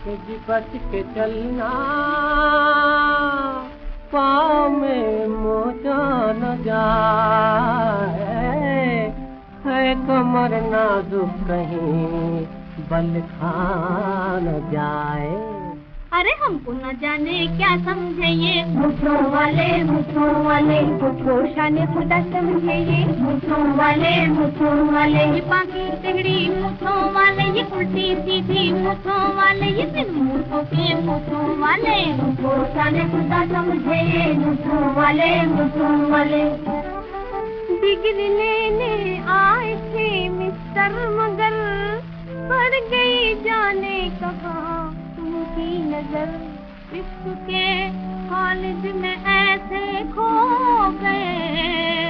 कि जी बच के चलना, पाँव में मोचा न जाए, है कमर नाजुक कहीं बल खा न जाए। अरे हमको न जाने क्या समझे ये मुठों वाले शान खुदा समझे ये मुठों वाले ये बाकी टिहड़ी मुठों वाले, ये उल्टी सीधी मुठों वाले, ये बिन मुठों के मुठों वाले शान खुदा समझे ये मुठों वाले। डिग्री लेने आए थे मिस्टर मगर पड़ गई जाने कहाँ की नजर, इश्क के कॉलेज में ऐसे खो गए,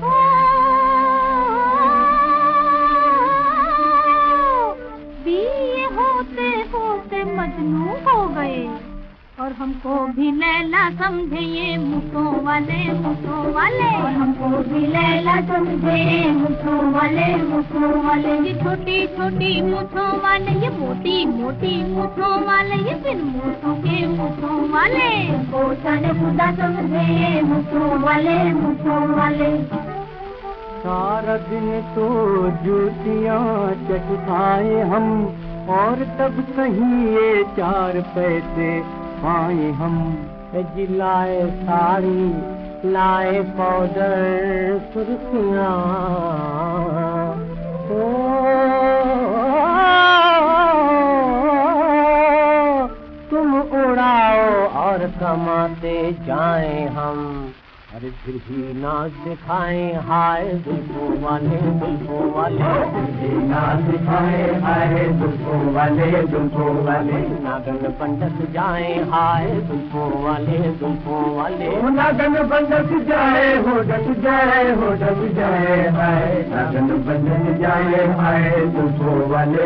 बीए होते होते मजनू हो गए, और हमको भी लैला समझे ये मुठों वाले और हमको भी लैला समझे मुठों वाले। ये छोटी छोटी मुठों वाले, ये मोटी मोटी मुठों वाले, ये बिन मुठों के मुठों वाले शान खुदा समझे मुठों वाले। सारा दिन तो जूतियाँ चटकाए हम, और तब कहीं ये 4 पैसे पाए हम। जिलाए साड़ी लाए पाउडर सुर्खियाँ, तुम उड़ाओ और कमाते जाएं हम, अरे फिर भी नाच दिखाएं हाय जुल्फों वाले फिर भी नाच दिखाएं हाय जुल्फों वाले। नागन पंडत जाएं हाय जुल्फों वाले नागन पंडत जाए हो डट जाए हाय नागन पंडत जाए हाय जुल्फों वाले।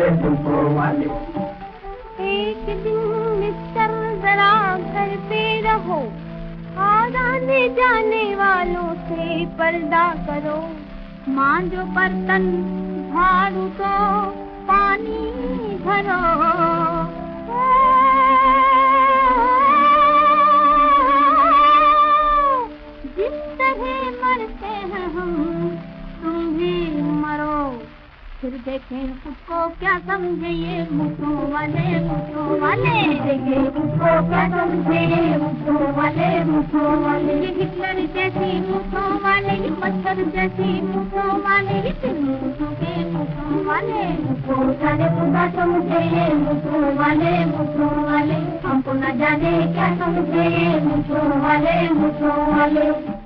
एक दिन मिस्टर जरा घर पे रहो, आने जाने वालों से पर्दा करो, मांजो बर्तन झाड़ू तो पानी भरो, जिस तरह मरते हैं हम तुम भी मरो, फिर देखें खुद को क्या समझे ये मुठों वाले देखें खुद को क्या समझे मुठों वाले। ये हिटलर जैसी मुठों वाले, ये मच्छर जैसी मुठों वाले, ये बिन मुठों के मुठों वाले शान खुदा समझे मुठों वाले। हमको न जाने क्या समझे मुठों वाले।